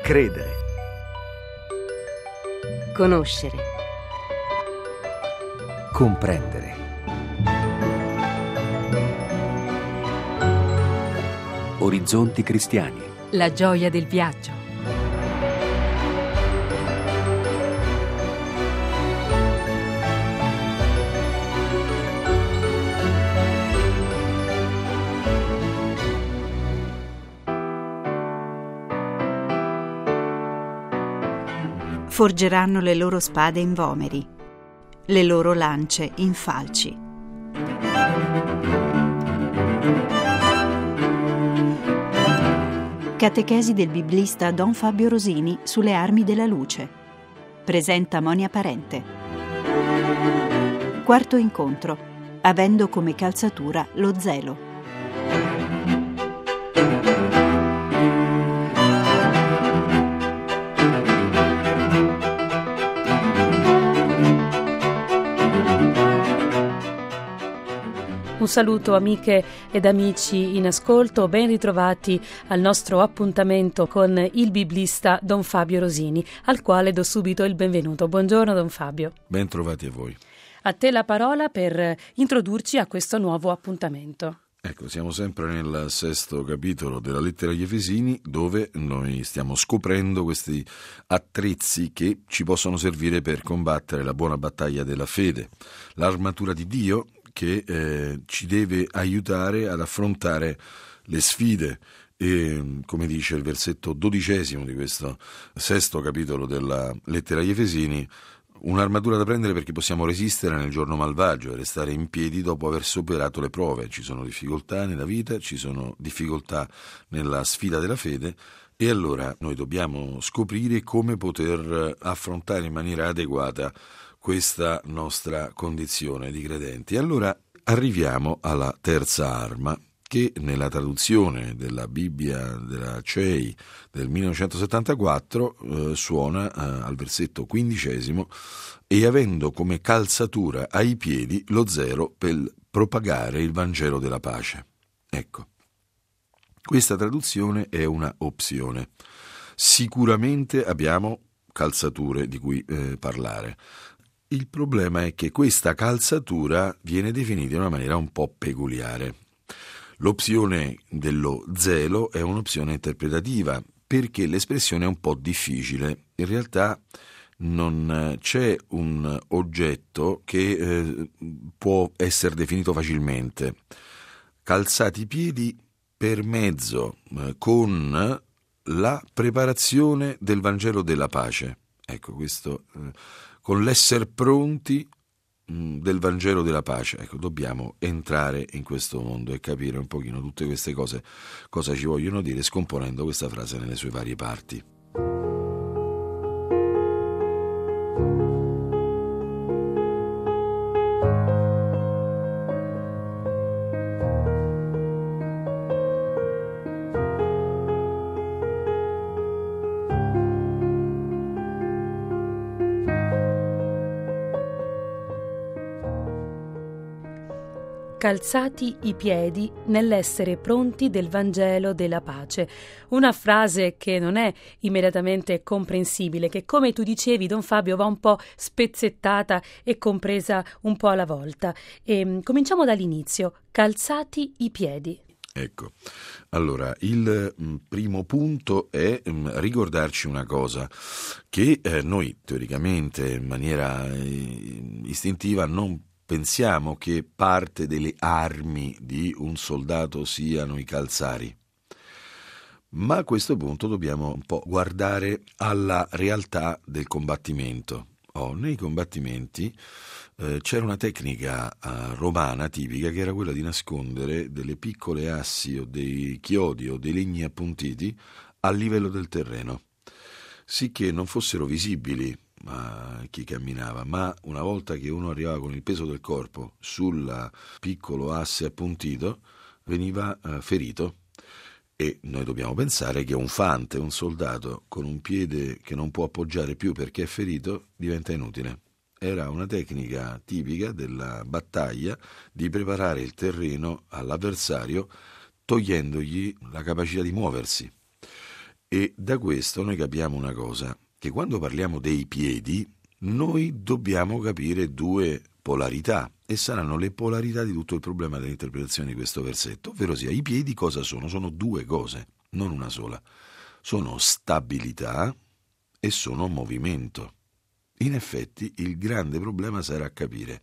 Credere. Conoscere. Comprendere. Orizzonti cristiani. La gioia del viaggio. Forgeranno le loro spade in vomeri, le loro lance in falci. Catechesi del biblista Don Fabio Rosini sulle armi della luce. Presenta Monia Parente. Quarto incontro, avendo come calzatura lo zelo. Un saluto amiche ed amici in ascolto, ben ritrovati al nostro appuntamento con il biblista Don Fabio Rosini, al quale do subito il benvenuto. Buongiorno Don Fabio. Ben trovati a voi. A te la parola per introdurci a questo nuovo appuntamento. Ecco, siamo sempre nel 6° capitolo della lettera agli Efesini, dove noi stiamo scoprendo questi attrezzi che ci possono servire per combattere la buona battaglia della fede. L'armatura di Dio che ci deve aiutare ad affrontare le sfide e, come dice il versetto 12 di questo 6° capitolo della lettera agli Efesini, un'armatura da prendere perché possiamo resistere nel giorno malvagio e restare in piedi dopo aver superato le prove. Ci sono difficoltà nella vita, ci sono difficoltà nella sfida della fede e allora noi dobbiamo scoprire come poter affrontare in maniera adeguata questa nostra condizione di credenti. Allora arriviamo alla terza arma, che nella traduzione della Bibbia della CEI del 1974 suona al versetto 15: e avendo come calzatura ai piedi lo zelo per propagare il Vangelo della pace. Ecco, questa traduzione è una opzione. Sicuramente abbiamo calzature di cui parlare. Il problema è che questa calzatura viene definita in una maniera un po' peculiare. L'opzione dello zelo è un'opzione interpretativa perché l'espressione è un po' difficile. In realtà non c'è un oggetto che può essere definito facilmente. Calzati i piedi per mezzo con la preparazione del Vangelo della pace. Ecco, questo con l'essere pronti del Vangelo della pace. Ecco, dobbiamo entrare in questo mondo e capire un pochino tutte queste cose, cosa ci vogliono dire, scomponendo questa frase nelle sue varie parti. Calzati i piedi nell'essere pronti del Vangelo della pace. Una frase che non è immediatamente comprensibile, che come tu dicevi Don Fabio va un po' spezzettata e compresa un po' alla volta. Cominciamo dall'inizio. Calzati i piedi. Ecco, allora il primo punto è ricordarci una cosa, che noi teoricamente in maniera istintiva non pensiamo che parte delle armi di un soldato siano i calzari, ma a questo punto dobbiamo un po' guardare alla realtà del combattimento. Nei combattimenti c'era una tecnica romana tipica che era quella di nascondere delle piccole assi o dei chiodi o dei legni appuntiti a livello del terreno, sicché non fossero visibili a chi camminava, ma una volta che uno arrivava con il peso del corpo sul piccolo asse appuntito veniva ferito. E noi dobbiamo pensare che un fante, un soldato con un piede che non può appoggiare più perché è ferito, diventa inutile. Era una tecnica tipica della battaglia di preparare il terreno all'avversario togliendogli la capacità di muoversi. E da questo noi capiamo una cosa, che quando parliamo dei piedi, noi dobbiamo capire due polarità, e saranno le polarità di tutto il problema dell'interpretazione di questo versetto, ovvero sia i piedi cosa sono? Sono due cose, non una sola. Sono stabilità e sono movimento. In effetti il grande problema sarà capire,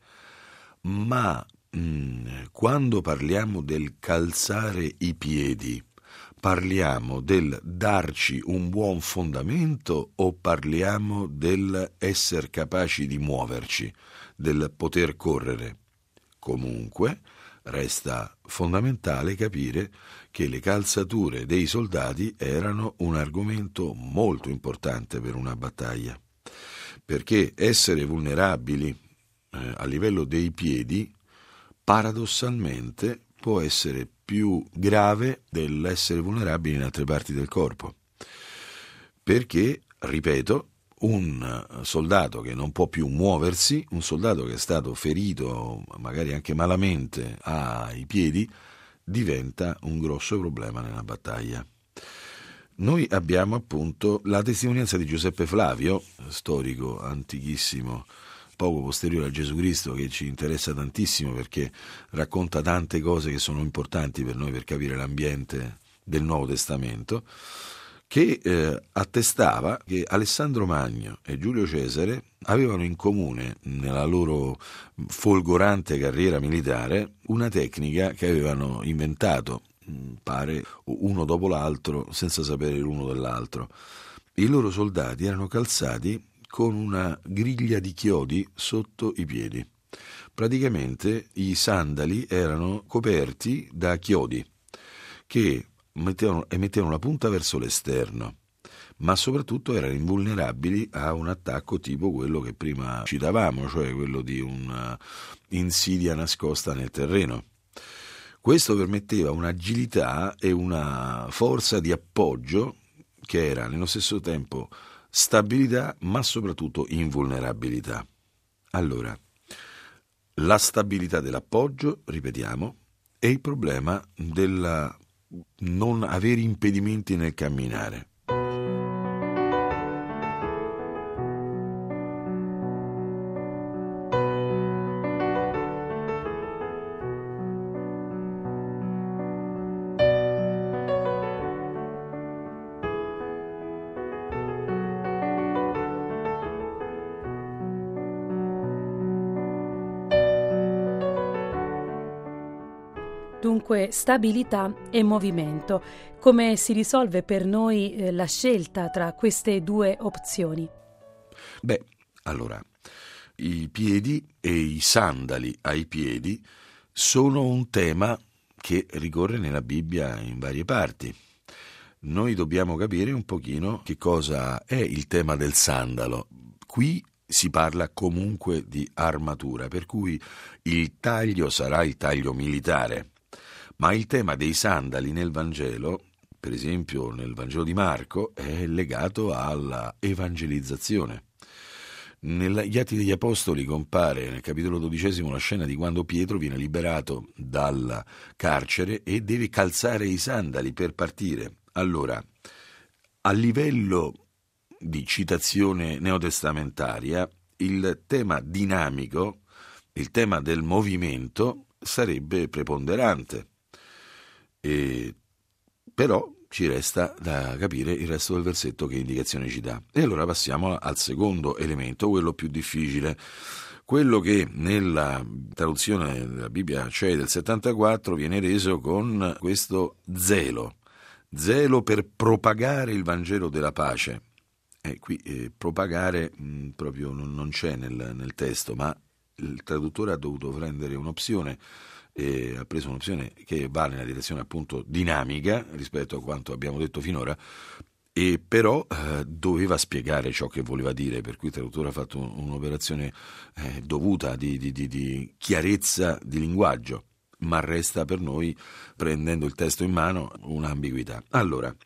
ma quando parliamo del calzare i piedi, parliamo del darci un buon fondamento o parliamo del essere capaci di muoverci, del poter correre? Comunque resta fondamentale capire che le calzature dei soldati erano un argomento molto importante per una battaglia, perché essere vulnerabili a livello dei piedi paradossalmente può essere più grave dell'essere vulnerabili in altre parti del corpo, perché, ripeto, un soldato che non può più muoversi, un soldato che è stato ferito magari anche malamente ai piedi, diventa un grosso problema nella battaglia. Noi abbiamo appunto la testimonianza di Giuseppe Flavio, storico antichissimo, poco posteriore a Gesù Cristo, che ci interessa tantissimo perché racconta tante cose che sono importanti per noi per capire l'ambiente del Nuovo Testamento, che attestava che Alessandro Magno e Giulio Cesare avevano in comune nella loro folgorante carriera militare una tecnica che avevano inventato, pare uno dopo l'altro, senza sapere l'uno dell'altro. I loro soldati erano calzati con una griglia di chiodi sotto i piedi. Praticamente i sandali erano coperti da chiodi che mettevano la punta verso l'esterno, ma soprattutto erano invulnerabili a un attacco tipo quello che prima citavamo, cioè quello di un'insidia nascosta nel terreno. Questo permetteva un'agilità e una forza di appoggio che era nello stesso tempo stabilità, ma soprattutto invulnerabilità. Allora, la stabilità dell'appoggio, ripetiamo, è il problema del non avere impedimenti nel camminare. Dunque, stabilità e movimento. Come si risolve per noi la scelta tra queste due opzioni? Beh, allora, i piedi e i sandali ai piedi sono un tema che ricorre nella Bibbia in varie parti. Noi dobbiamo capire un pochino che cosa è il tema del sandalo. Qui si parla comunque di armatura, per cui il taglio sarà il taglio militare. Ma il tema dei sandali nel Vangelo, per esempio nel Vangelo di Marco, è legato alla evangelizzazione. Negli Atti degli Apostoli compare nel capitolo 12 la scena di quando Pietro viene liberato dal carcere e deve calzare i sandali per partire. Allora, a livello di citazione neotestamentaria, il tema dinamico, il tema del movimento sarebbe preponderante. Però ci resta da capire il resto del versetto che indicazione ci dà. E allora passiamo al secondo elemento, quello più difficile, quello che nella traduzione della Bibbia CEI del 74 viene reso con questo zelo per propagare il Vangelo della pace. Qui propagare proprio non c'è nel testo, ma il traduttore ha dovuto prendere un'opzione, ha preso un'opzione che va nella direzione appunto dinamica rispetto a quanto abbiamo detto finora, e però doveva spiegare ciò che voleva dire, per cui il traduttore ha fatto un'operazione dovuta di chiarezza di linguaggio, ma resta per noi, prendendo il testo in mano, un'ambiguità. Allora,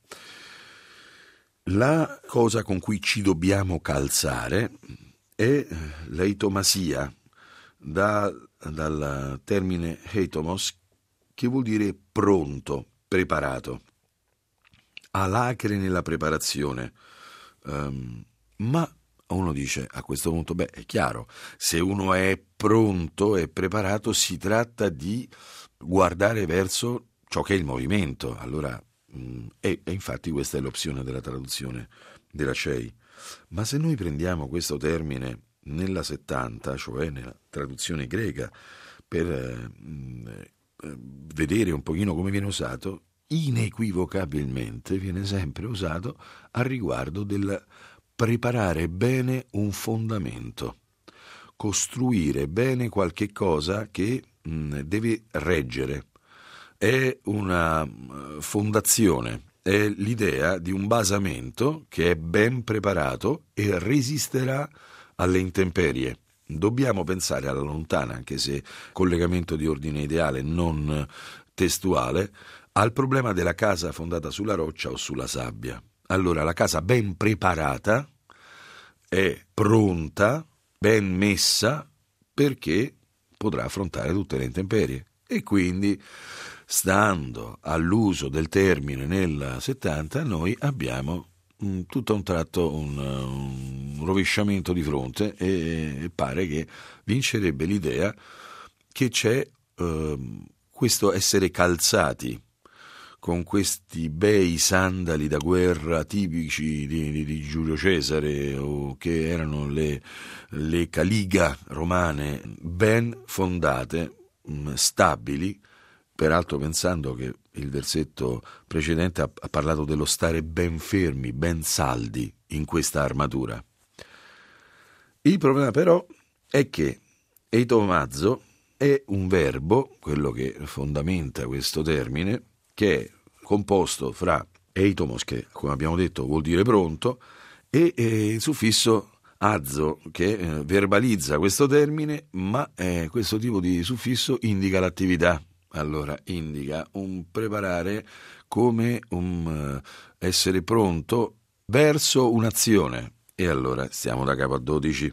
la cosa con cui ci dobbiamo calzare è l'eitomasia, dal termine heitomos, che vuol dire pronto, preparato. alacre nella preparazione. Ma uno dice a questo punto, è chiaro, se uno è pronto, è preparato, si tratta di guardare verso ciò che è il movimento. Allora, e infatti questa è l'opzione della traduzione della CEI. Ma se noi prendiamo questo termine nella 70, cioè nella traduzione greca, per vedere un pochino come viene usato, inequivocabilmente viene sempre usato a riguardo del preparare bene un fondamento, costruire bene qualche cosa che deve reggere. È una fondazione, è l'idea di un basamento che è ben preparato e resisterà alle intemperie. Dobbiamo pensare alla lontana, anche se collegamento di ordine ideale, non testuale, al problema della casa fondata sulla roccia o sulla sabbia. Allora, la casa ben preparata è pronta, ben messa, perché potrà affrontare tutte le intemperie. E quindi, stando all'uso del termine nel 70, noi abbiamo tutto a un tratto un rovesciamento di fronte e pare che vincerebbe l'idea che c'è questo essere calzati con questi bei sandali da guerra tipici di Giulio Cesare, o che erano le caliga romane, ben fondate, stabili, peraltro pensando che il versetto precedente ha parlato dello stare ben fermi, ben saldi in questa armatura. Il problema però è che eitomazzo è un verbo, quello che fondamenta questo termine, che è composto fra eitomos, che come abbiamo detto vuol dire pronto, e il suffisso azzo, che verbalizza questo termine, ma questo tipo di suffisso indica l'attività. Allora indica un preparare come un essere pronto verso un'azione. E allora stiamo da capo a 12.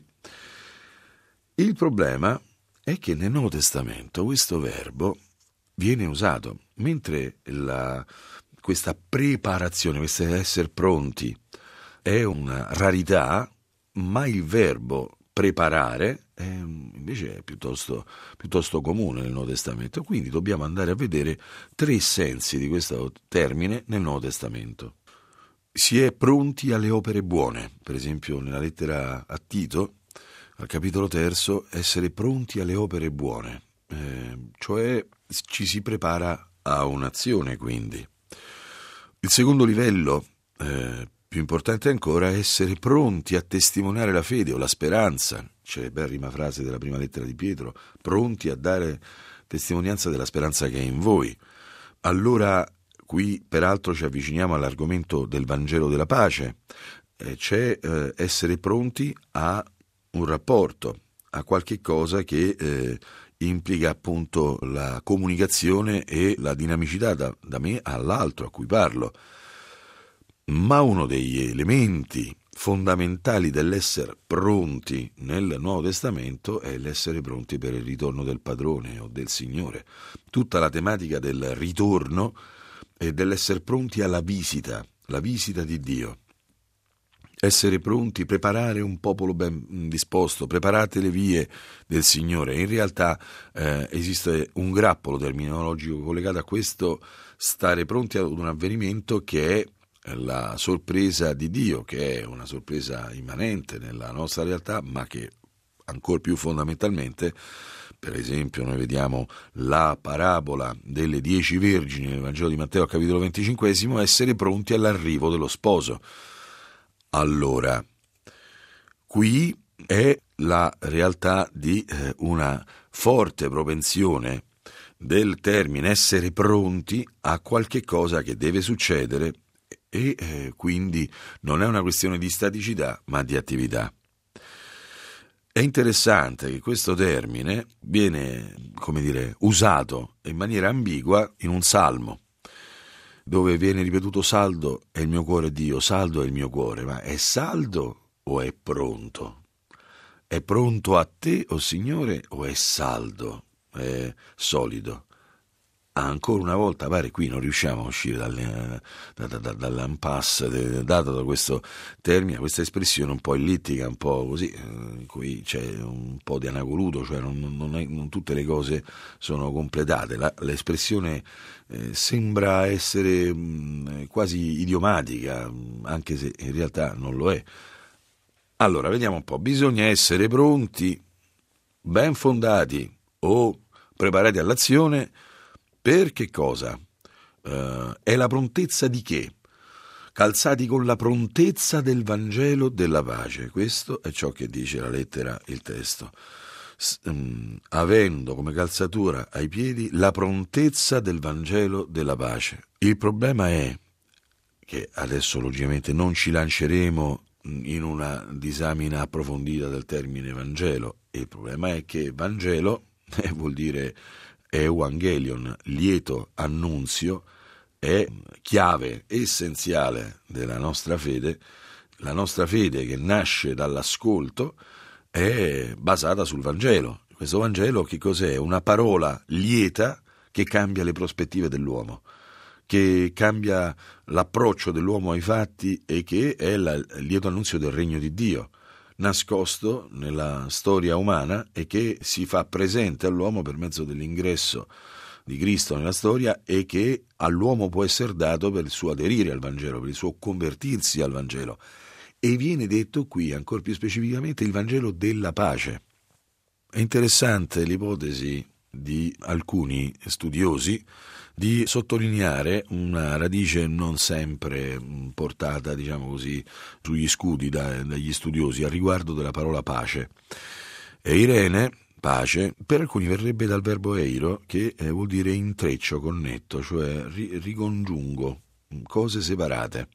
Il problema è che nel Nuovo Testamento questo verbo viene usato, mentre questa preparazione, questo essere pronti, è una rarità, ma il verbo preparare invece è piuttosto comune nel Nuovo Testamento. Quindi dobbiamo andare a vedere 3 sensi di questo termine nel Nuovo Testamento. Si è pronti alle opere buone, per esempio nella lettera a Tito, al capitolo 3, essere pronti alle opere buone, cioè ci si prepara a un'azione. Quindi il secondo livello, più importante ancora, è essere pronti a testimoniare la fede o la speranza. C'è bell'ima frase della prima lettera di Pietro: pronti a dare testimonianza della speranza che è in voi. Allora qui peraltro ci avviciniamo all'argomento del Vangelo della pace. C'è essere pronti a un rapporto, a qualche cosa che implica appunto la comunicazione e la dinamicità da me all'altro a cui parlo. Ma uno degli elementi fondamentali dell'essere pronti nel Nuovo Testamento è l'essere pronti per il ritorno del padrone o del Signore. Tutta la tematica del ritorno e dell'essere pronti alla visita, la visita di Dio. Essere pronti, preparare un popolo ben disposto, preparate le vie del Signore. In realtà esiste un grappolo terminologico collegato a questo stare pronti ad un avvenimento che è la sorpresa di Dio, che è una sorpresa immanente nella nostra realtà, ma che ancor più fondamentalmente, per esempio noi vediamo la parabola delle 10 vergini nel Vangelo di Matteo capitolo 25, essere pronti all'arrivo dello sposo. Allora, qui è la realtà di una forte propensione del termine essere pronti a qualche cosa che deve succedere, e quindi non è una questione di staticità ma di attività. È interessante che questo termine viene, usato in maniera ambigua in un salmo, dove viene ripetuto: saldo è il mio cuore Dio, saldo è il mio cuore. Ma è saldo o è pronto? È pronto a te, o Signore, o è saldo, è solido? ancora una volta pare qui non riusciamo a uscire dall'impasse dato da questo termine, questa espressione un po' ellittica, un po' così, in cui c'è un po' di anacoluto, cioè non tutte le cose sono completate. L'espressione sembra essere quasi idiomatica, anche se in realtà non lo è. Allora, vediamo un po'. Bisogna essere pronti, ben fondati o preparati all'azione. Per che cosa? È la prontezza di che? Calzati con la prontezza del Vangelo della pace. Questo è ciò che dice la lettera, il testo. Avendo come calzatura ai piedi la prontezza del Vangelo della pace. Il problema è che adesso logicamente non ci lanceremo in una disamina approfondita del termine Vangelo. Il problema è che Vangelo vuol dire Evangelion, lieto annunzio, è chiave essenziale della nostra fede. La nostra fede, che nasce dall'ascolto, è basata sul Vangelo. Questo Vangelo che cos'è? Una parola lieta che cambia le prospettive dell'uomo, che cambia l'approccio dell'uomo ai fatti e che è il lieto annunzio del regno di Dio, nascosto nella storia umana e che si fa presente all'uomo per mezzo dell'ingresso di Cristo nella storia e che all'uomo può essere dato per il suo aderire al Vangelo, per il suo convertirsi al Vangelo. E viene detto qui, ancora più specificamente, il Vangelo della pace. È interessante l'ipotesi di alcuni studiosi di sottolineare una radice non sempre portata, diciamo così, sugli scudi dagli studiosi a riguardo della parola pace. Eirene, pace, per alcuni verrebbe dal verbo eiro, che vuol dire intreccio, connetto, cioè ricongiungo, cose separate.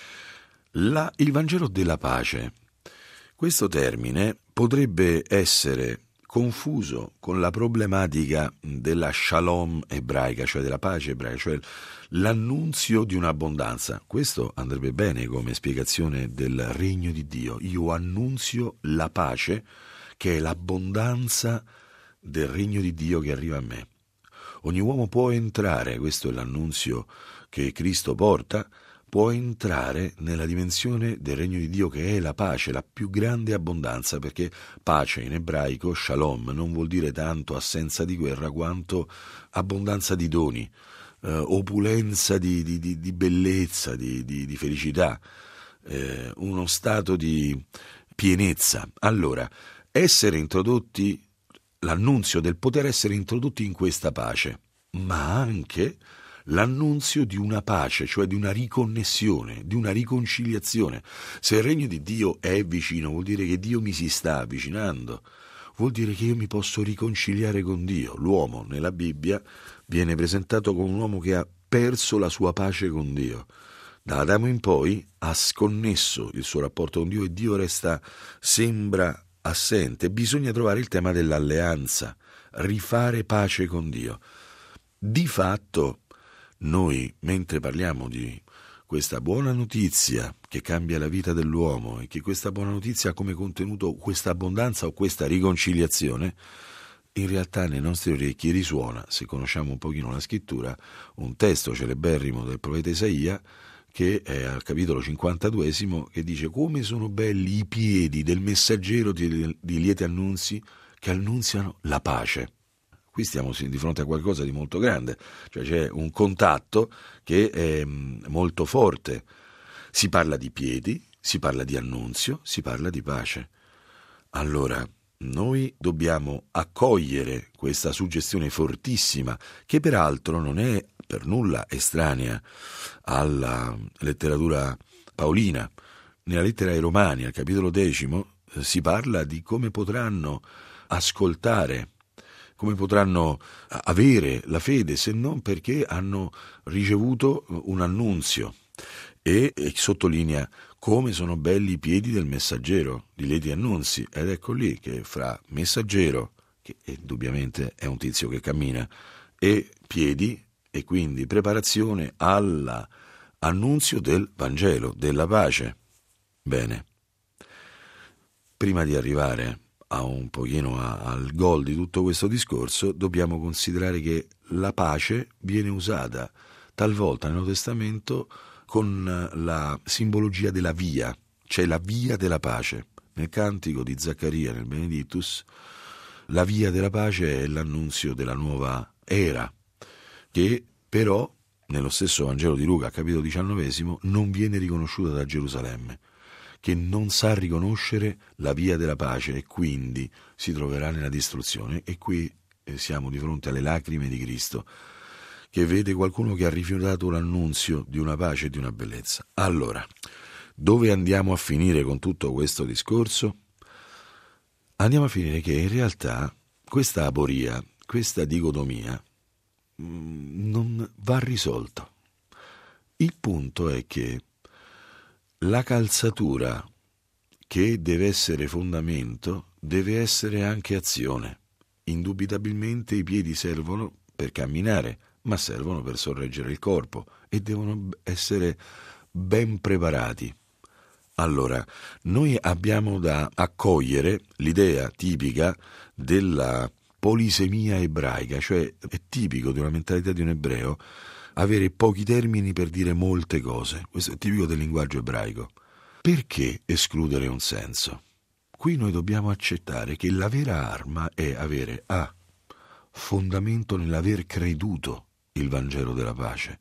Il Vangelo della pace. Questo termine potrebbe essere confuso con la problematica della shalom ebraica, cioè della pace ebraica, cioè l'annunzio di un'abbondanza. Questo andrebbe bene come spiegazione del regno di Dio. Io annunzio la pace, che è l'abbondanza del regno di Dio che arriva a me. Ogni uomo può entrare, questo è l'annunzio che Cristo porta, può entrare nella dimensione del regno di Dio che è la pace, la più grande abbondanza, perché pace in ebraico, shalom, non vuol dire tanto assenza di guerra quanto abbondanza di doni, opulenza di bellezza, di felicità, uno stato di pienezza. Allora, essere introdotti, l'annunzio del poter essere introdotti in questa pace, ma anche l'annunzio di una pace, cioè di una riconnessione, di una riconciliazione. Se il regno di Dio è vicino, vuol dire che Dio mi si sta avvicinando, vuol dire che io mi posso riconciliare con Dio. L'uomo nella Bibbia viene presentato come un uomo che ha perso la sua pace con Dio. Da Adamo in poi ha sconnesso il suo rapporto con Dio e Dio sembra assente. Bisogna trovare il tema dell'alleanza, rifare pace con Dio. Di fatto, noi, mentre parliamo di questa buona notizia che cambia la vita dell'uomo e che questa buona notizia ha come contenuto questa abbondanza o questa riconciliazione, in realtà nei nostri orecchi risuona, se conosciamo un pochino la scrittura, un testo celeberrimo del profeta Isaia che è al capitolo 52, che dice: come sono belli i piedi del messaggero di lieti annunzi che annunziano la pace. Qui stiamo di fronte a qualcosa di molto grande, cioè c'è un contatto che è molto forte. Si parla di piedi, si parla di annunzio, si parla di pace. Allora, noi dobbiamo accogliere questa suggestione fortissima, che peraltro non è per nulla estranea alla letteratura paolina. Nella lettera ai Romani, al capitolo 10, si parla di come potranno ascoltare, come potranno avere la fede se non perché hanno ricevuto un annunzio, e sottolinea come sono belli i piedi del messaggero di lieti annunzi. Ed ecco lì che fra messaggero, che indubbiamente è un tizio che cammina, e piedi, e quindi preparazione all'annunzio del Vangelo, della pace. Bene, prima di arrivare un pochino al gol di tutto questo discorso, dobbiamo considerare che la pace viene usata talvolta nel Nuovo Testamento con la simbologia della via, cioè la via della pace. Nel cantico di Zaccaria, nel Benedictus, la via della pace è l'annunzio della nuova era, che però nello stesso Vangelo di Luca, capitolo 19, non viene riconosciuta da Gerusalemme, che non sa riconoscere la via della pace e quindi si troverà nella distruzione. E qui siamo di fronte alle lacrime di Cristo, che vede qualcuno che ha rifiutato l'annunzio di una pace e di una bellezza. Allora, dove andiamo a finire con tutto questo discorso? Andiamo a finire che in realtà questa aporia, questa dicotomia non va risolta. Il punto è che la calzatura, che deve essere fondamento, deve essere anche azione. Indubitabilmente i piedi servono per camminare, ma servono per sorreggere il corpo e devono essere ben preparati. Allora, noi abbiamo da accogliere l'idea tipica della polisemia ebraica, cioè è tipico di una mentalità di un ebreo avere pochi termini per dire molte cose. Questo è tipico del linguaggio ebraico. Perché escludere un senso? Qui noi dobbiamo accettare che la vera arma è avere fondamento nell'aver creduto il Vangelo della pace.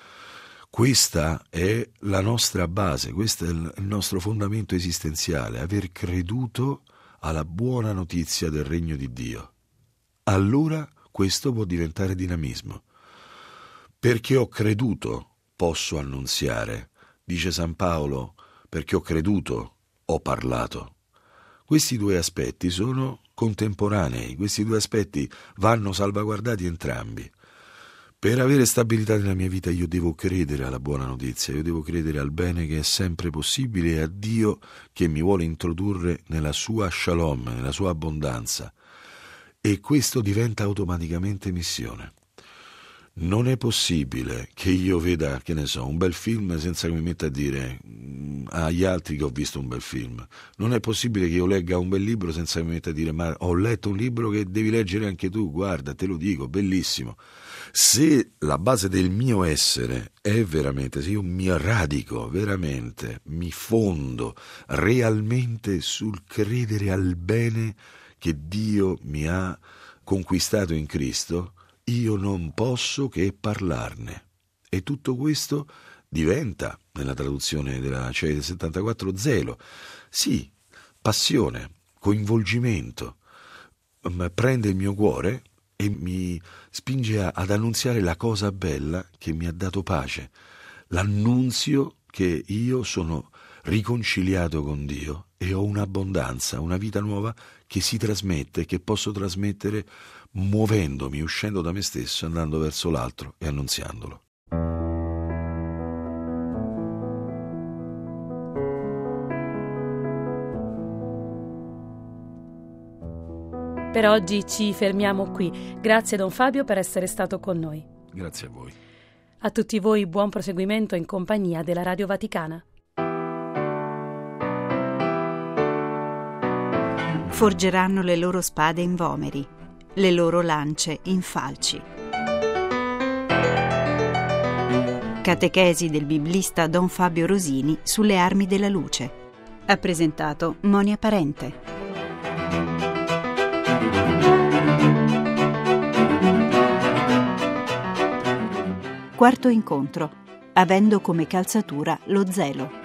Questa è la nostra base, questo è il nostro fondamento esistenziale, aver creduto alla buona notizia del regno di Dio. Allora questo può diventare dinamismo. Perché ho creduto posso annunziare, dice San Paolo, perché ho creduto ho parlato. Questi due aspetti sono contemporanei, questi due aspetti vanno salvaguardati entrambi. Per avere stabilità nella mia vita io devo credere alla buona notizia, io devo credere al bene che è sempre possibile e a Dio che mi vuole introdurre nella sua shalom, nella sua abbondanza. E questo diventa automaticamente missione. Non è possibile che io veda, che ne so, un bel film senza che mi metta a dire agli altri che ho visto un bel film. Non è possibile che io legga un bel libro senza che mi metta a dire ma ho letto un libro che devi leggere anche tu, guarda, te lo dico, bellissimo. Se la base del mio essere è veramente, se io mi radico veramente, mi fondo realmente sul credere al bene che Dio mi ha conquistato in Cristo, io non posso che parlarne. E tutto questo diventa, nella traduzione della CEI del 74, zelo. Sì, passione, coinvolgimento. Prende il mio cuore e mi spinge ad annunziare la cosa bella che mi ha dato pace. L'annunzio che io sono riconciliato con Dio e ho un'abbondanza, una vita nuova che si trasmette, che posso trasmettere muovendomi, uscendo da me stesso, andando verso l'altro e annunziandolo. Per oggi ci fermiamo qui. Grazie Don Fabio per essere stato con noi. Grazie a voi. A tutti voi buon proseguimento in compagnia della Radio Vaticana. Forgeranno le loro spade in vomeri, le loro lance in falci. Catechesi del biblista Don Fabio Rosini sulle armi della luce. Ha presentato Monia Parente. Quarto incontro, avendo come calzatura lo zelo.